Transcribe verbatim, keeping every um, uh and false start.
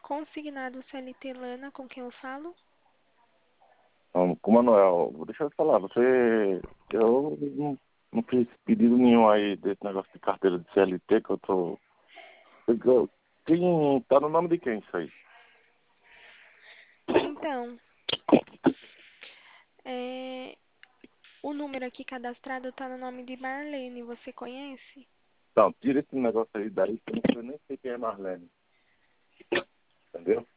Consignado C L T Lana, com quem eu falo? Então, com o Manuel, deixa eu te falar, você... Eu não, não fiz pedido nenhum aí desse negócio de carteira de C L T que eu tô... Eu, quem... Tá no nome de quem isso aí? Então, é, o número aqui cadastrado tá no nome de Marlene, você conhece? Então, tira esse negócio aí daí, que eu não sei nem sei quem é Marlene. Entendeu?